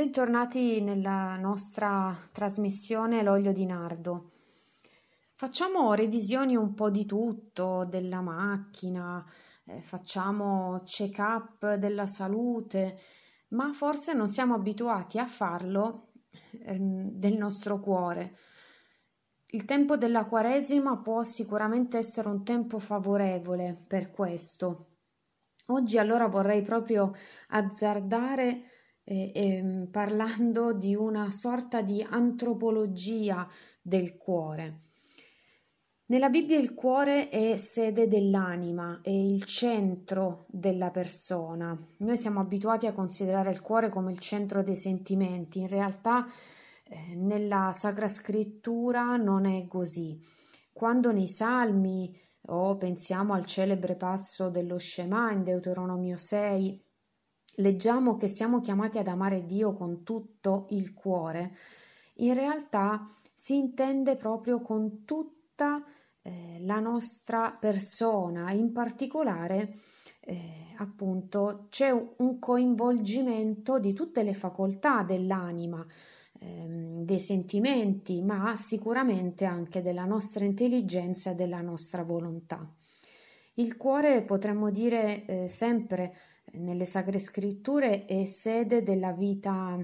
Bentornati nella nostra trasmissione L'olio di nardo. Facciamo revisioni un po' di tutto, della macchina, facciamo check-up della salute, ma forse non siamo abituati a farlo del nostro cuore. Il tempo della Quaresima può sicuramente essere un tempo favorevole per questo. Oggi allora vorrei proprio azzardare parlando di una sorta di antropologia del cuore. Nella Bibbia il cuore è sede dell'anima, è il centro della persona. Noi siamo abituati a considerare il cuore come il centro dei sentimenti, in realtà nella Sacra Scrittura non è così. Quando nei Salmi o pensiamo al celebre passo dello Shema in Deuteronomio 6, leggiamo che siamo chiamati ad amare Dio con tutto il cuore. In realtà si intende proprio con tutta la nostra persona, in particolare appunto c'è un coinvolgimento di tutte le facoltà dell'anima, dei sentimenti, ma sicuramente anche della nostra intelligenza e della nostra volontà. Il cuore, potremmo dire sempre nelle Sacre Scritture, è sede della vita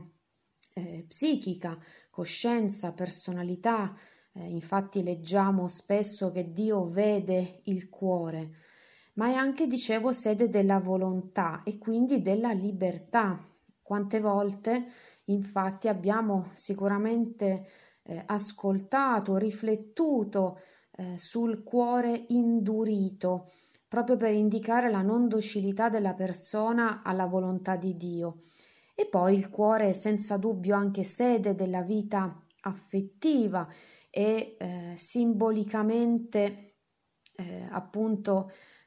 psichica, coscienza, personalità. Infatti leggiamo spesso che Dio vede il cuore, ma è anche, dicevo, sede della volontà e quindi della libertà. Quante volte infatti abbiamo sicuramente ascoltato, riflettuto sul cuore indurito, proprio per indicare la non docilità della persona alla volontà di Dio. E poi il cuore è senza dubbio anche sede della vita affettiva e simbolicamente appunto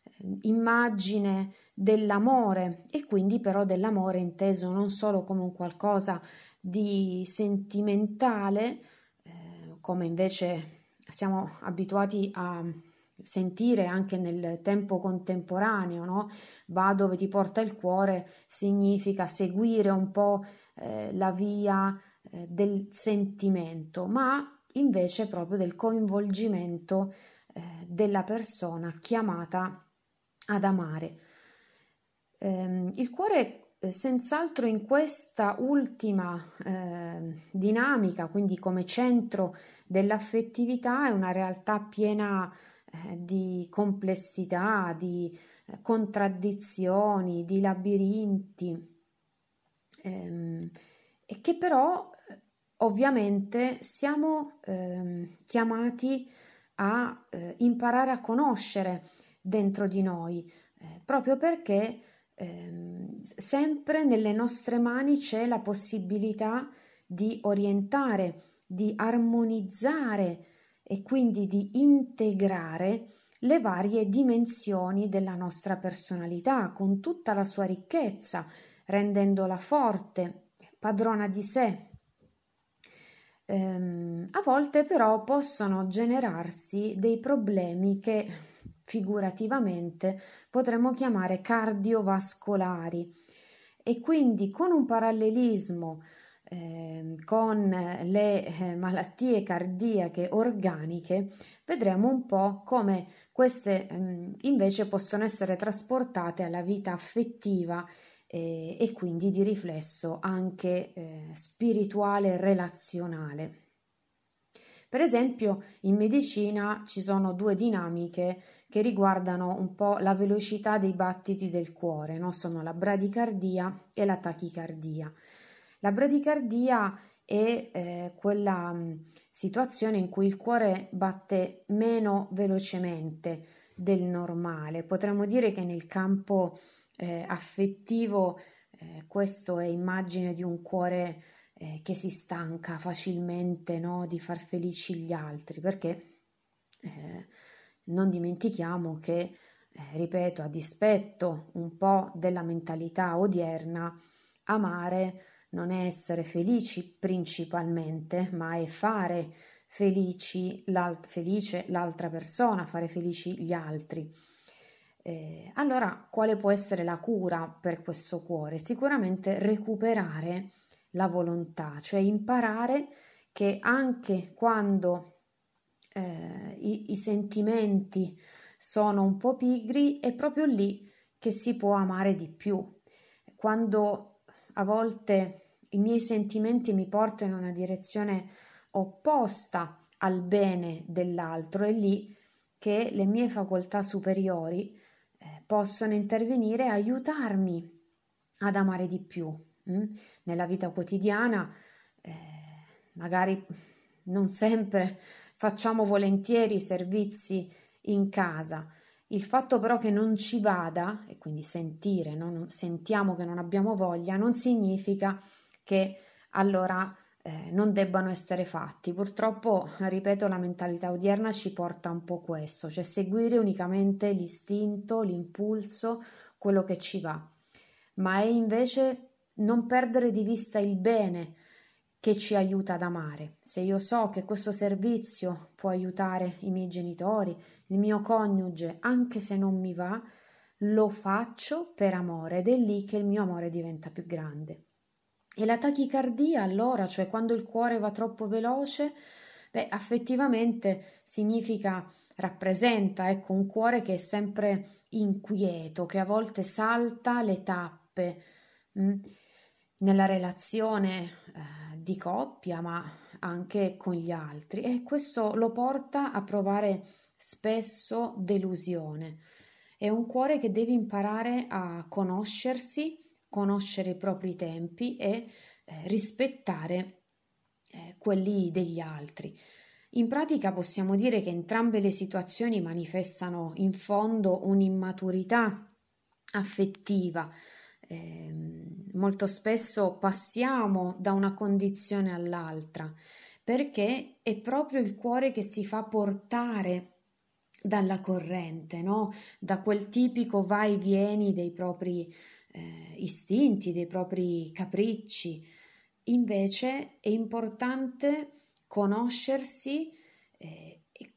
immagine dell'amore, e quindi però dell'amore inteso non solo come un qualcosa di sentimentale, come invece siamo abituati a sentire anche nel tempo contemporaneo, no? Va dove ti porta il cuore significa seguire un po' la via del sentimento, ma invece proprio del coinvolgimento della persona chiamata ad amare. Il cuore senz'altro in questa ultima dinamica, quindi come centro dell'affettività, è una realtà piena di complessità, di contraddizioni, di labirinti, e che però ovviamente siamo chiamati a imparare a conoscere dentro di noi, proprio perché sempre nelle nostre mani c'è la possibilità di orientare, di armonizzare e quindi di integrare le varie dimensioni della nostra personalità con tutta la sua ricchezza, rendendola forte, padrona di sé. A volte però possono generarsi dei problemi che figurativamente potremmo chiamare cardiovascolari, e quindi con un parallelismo con le malattie cardiache organiche vedremo un po' come queste invece possono essere trasportate alla vita affettiva e quindi di riflesso anche spirituale e relazionale. Per esempio, in medicina ci sono due dinamiche che riguardano un po' la velocità dei battiti del cuore, no? Sono la bradicardia e la tachicardia. La bradicardia è quella situazione in cui il cuore batte meno velocemente del normale. Potremmo dire che nel campo affettivo questo è immagine di un cuore che si stanca facilmente, no, di far felici gli altri, perché non dimentichiamo che, ripeto, a dispetto un po' della mentalità odierna, amare non è essere felici principalmente, ma è fare felice l'altra persona, fare felici gli altri. Allora, quale può essere la cura per questo cuore? Sicuramente recuperare la volontà, cioè imparare che anche quando i sentimenti sono un po' pigri, è proprio lì che si può amare di più. Quando a volte i miei sentimenti mi portano in una direzione opposta al bene dell'altro, è lì che le mie facoltà superiori possono intervenire e aiutarmi ad amare di più. Nella vita quotidiana magari non sempre facciamo volentieri i servizi in casa. Il fatto però che non ci vada, e quindi sentire, no? Sentiamo che non abbiamo voglia, non significa che allora non debbano essere fatti. Purtroppo, ripeto, la mentalità odierna ci porta un po' questo, cioè seguire unicamente l'istinto, l'impulso, quello che ci va, ma è invece non perdere di vista il bene che ci aiuta ad amare. Se io so che questo servizio può aiutare i miei genitori, il mio coniuge, anche se non mi va, lo faccio per amore ed è lì che il mio amore diventa più grande. E la tachicardia, allora, cioè quando il cuore va troppo veloce, affettivamente rappresenta, ecco, un cuore che è sempre inquieto, che a volte salta le tappe, mh, nella relazione, di coppia, ma anche con gli altri, e questo lo porta a provare spesso delusione. È un cuore che deve imparare a conoscersi, conoscere i propri tempi e rispettare quelli degli altri. In pratica possiamo dire che entrambe le situazioni manifestano in fondo un'immaturità affettiva. Molto spesso passiamo da una condizione all'altra perché è proprio il cuore che si fa portare dalla corrente, no? Da quel tipico vai e vieni dei propri istinti, dei propri capricci. Invece è importante conoscersi e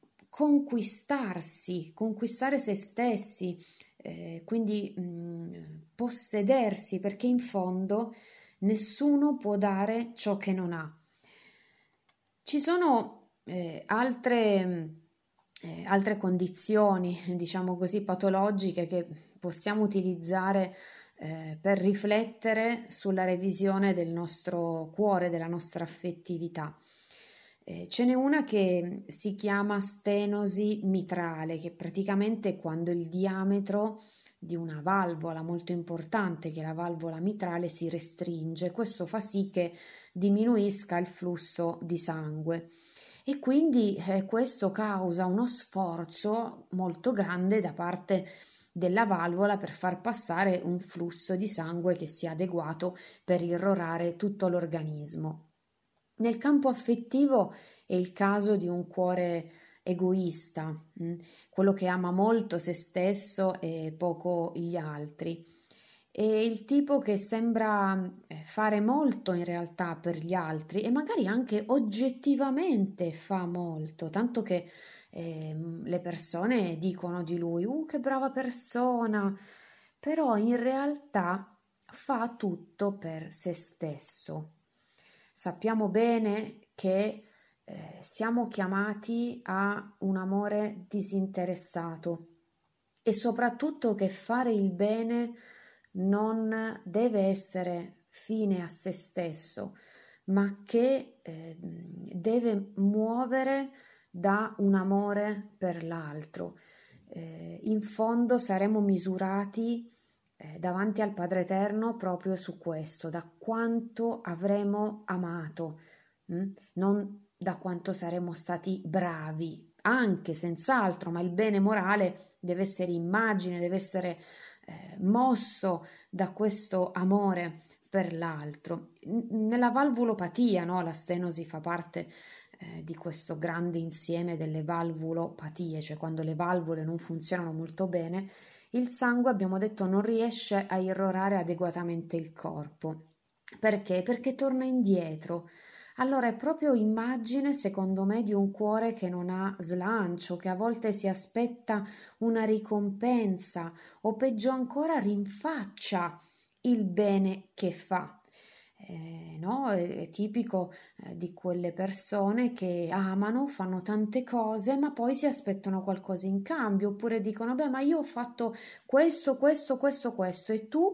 conquistare se stessi, quindi possedersi, perché in fondo nessuno può dare ciò che non ha. Ci sono altre condizioni, diciamo così, patologiche che possiamo utilizzare per riflettere sulla revisione del nostro cuore, della nostra affettività. Ce n'è una che si chiama stenosi mitrale, che praticamente è quando il diametro di una valvola molto importante, che è la valvola mitrale, si restringe. Questo fa sì che diminuisca il flusso di sangue e quindi questo causa uno sforzo molto grande da parte della valvola per far passare un flusso di sangue che sia adeguato per irrorare tutto l'organismo. Nel campo affettivo è il caso di un cuore egoista, quello che ama molto se stesso e poco gli altri. È il tipo che sembra fare molto in realtà per gli altri e magari anche oggettivamente fa molto, tanto che le persone dicono di lui, che brava persona, però in realtà fa tutto per se stesso. Sappiamo bene che siamo chiamati a un amore disinteressato e soprattutto che fare il bene non deve essere fine a se stesso, ma che deve muovere da un amore per l'altro. In fondo saremo misurati davanti al Padre Eterno proprio su questo, da quanto avremo amato, non da quanto saremo stati bravi, anche senz'altro, ma il bene morale deve essere immagine, deve essere mosso da questo amore per l'altro. Nella valvulopatia, no? La stenosi fa parte di questo grande insieme delle valvulopatie, cioè quando le valvole non funzionano molto bene, il sangue, abbiamo detto, non riesce a irrorare adeguatamente il corpo. Perché? Perché torna indietro. Allora è proprio immagine, secondo me, di un cuore che non ha slancio, che a volte si aspetta una ricompensa o peggio ancora rinfaccia il bene che fa. No? È tipico di quelle persone che amano, fanno tante cose, ma poi si aspettano qualcosa in cambio, oppure dicono, beh, ma io ho fatto questo, questo, questo, questo, e tu?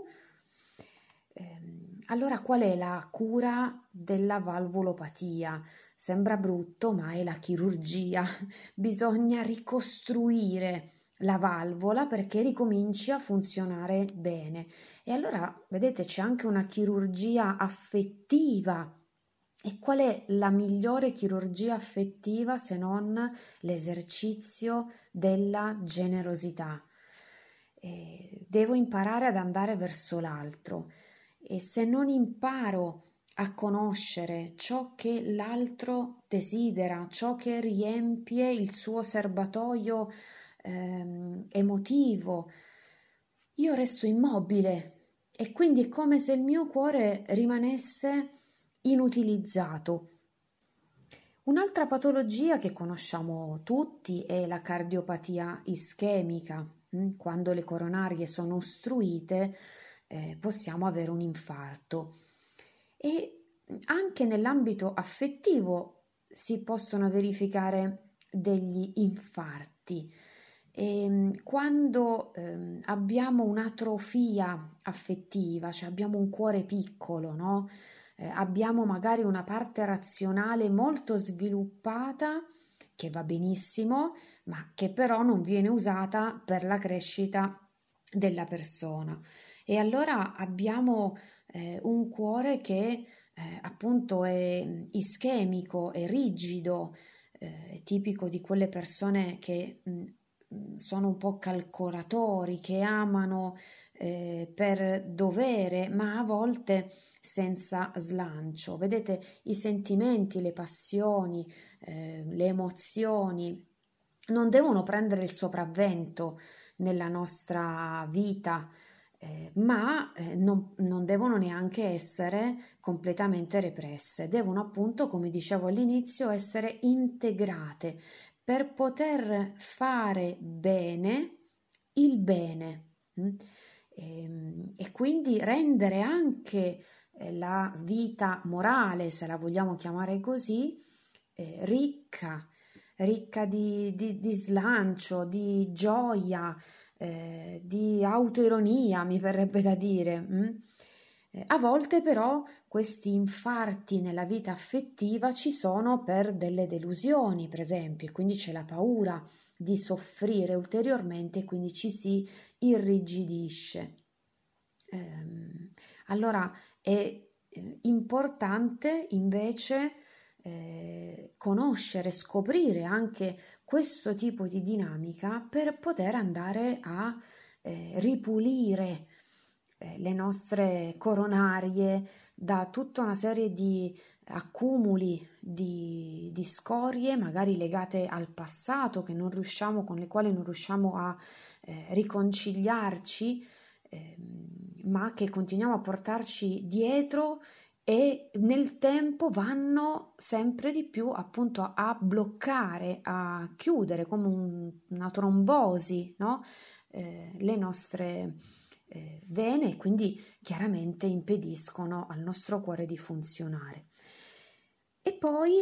Allora, qual è la cura della valvulopatia? Sembra brutto, ma è la chirurgia. Bisogna ricostruire la valvola perché ricominci a funzionare bene. E allora, vedete, c'è anche una chirurgia affettiva. E qual è la migliore chirurgia affettiva se non l'esercizio della generosità? Devo imparare ad andare verso l'altro e se non imparo a conoscere ciò che l'altro desidera, ciò che riempie il suo serbatoio emotivo, io resto immobile e quindi è come se il mio cuore rimanesse inutilizzato. Un'altra patologia che conosciamo tutti è la cardiopatia ischemica. Quando le coronarie sono ostruite, possiamo avere un infarto. E anche nell'ambito affettivo si possono verificare degli infarti. Quando abbiamo un'atrofia affettiva, cioè abbiamo un cuore piccolo, no? Abbiamo magari una parte razionale molto sviluppata, che va benissimo, ma che però non viene usata per la crescita della persona. E allora abbiamo un cuore che appunto è ischemico, è rigido, è tipico di quelle persone che sono un po' calcolatori, che amano per dovere, ma a volte senza slancio. Vedete, i sentimenti, le passioni, le emozioni non devono prendere il sopravvento nella nostra vita, ma non devono neanche essere completamente represse, devono appunto, come dicevo all'inizio, essere integrate per poter fare bene il bene. E quindi rendere anche la vita morale, se la vogliamo chiamare così, ricca, ricca di slancio, di gioia, di autoironia, mi verrebbe da dire. A volte però questi infarti nella vita affettiva ci sono per delle delusioni, per esempio, e quindi c'è la paura di soffrire ulteriormente, e quindi ci si irrigidisce. Allora è importante invece conoscere, scoprire anche questo tipo di dinamica per poter andare a ripulire le nostre coronarie da tutta una serie di accumuli di scorie, magari legate al passato, che non riusciamo, con le quali non riusciamo a riconciliarci, ma che continuiamo a portarci dietro e nel tempo vanno sempre di più appunto a bloccare, a chiudere come una trombosi, no? Le nostre vene e quindi chiaramente impediscono al nostro cuore di funzionare. E poi,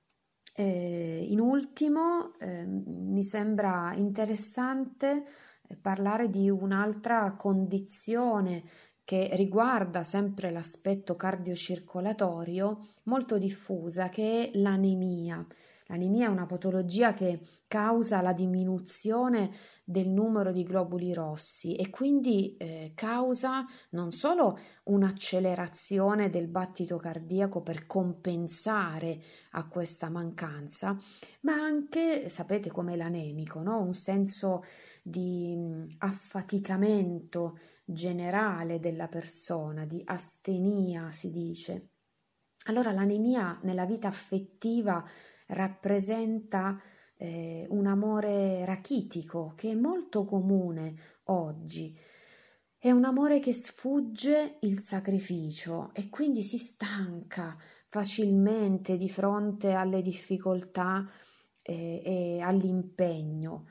in ultimo, mi sembra interessante parlare di un'altra condizione che riguarda sempre l'aspetto cardiocircolatorio molto diffusa, che è l'anemia. L'anemia è una patologia che causa la diminuzione del numero di globuli rossi e quindi causa non solo un'accelerazione del battito cardiaco per compensare a questa mancanza, ma anche, sapete com'è l'anemico, no? Un senso di affaticamento generale della persona, di astenia, si dice. Allora l'anemia nella vita affettiva rappresenta un amore rachitico che è molto comune oggi. È un amore che sfugge il sacrificio e quindi si stanca facilmente di fronte alle difficoltà e all'impegno.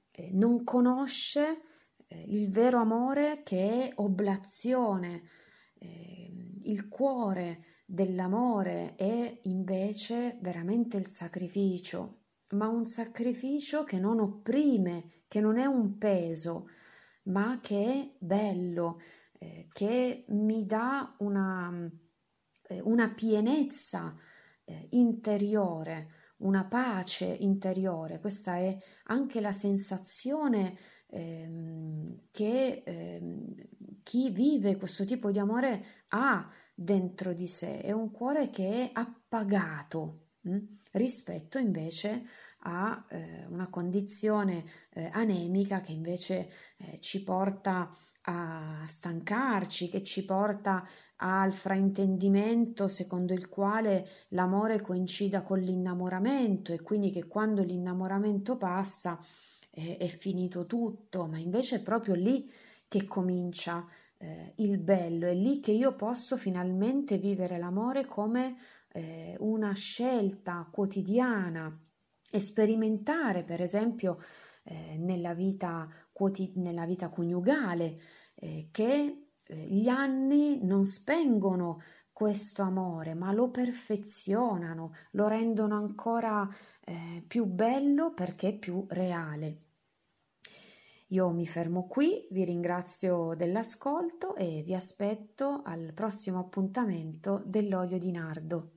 Non conosce il vero amore che è oblazione, Il cuore dell'amore è invece veramente il sacrificio, ma un sacrificio che non opprime, che non è un peso, ma che è bello, che mi dà una pienezza interiore, una pace interiore. Questa è anche la sensazione che chi vive questo tipo di amore ha dentro di sé. È un cuore che è appagato, rispetto invece a una condizione anemica che invece ci porta a stancarci, che ci porta al fraintendimento secondo il quale l'amore coincida con l'innamoramento e quindi che quando l'innamoramento passa è finito tutto, ma invece è proprio lì che comincia il bello, è lì che io posso finalmente vivere l'amore come una scelta quotidiana e sperimentare, per esempio, nella vita coniugale, che gli anni non spengono questo amore, ma lo perfezionano, lo rendono ancora più bello perché più reale. Io mi fermo qui, vi ringrazio dell'ascolto e vi aspetto al prossimo appuntamento dell'olio di nardo.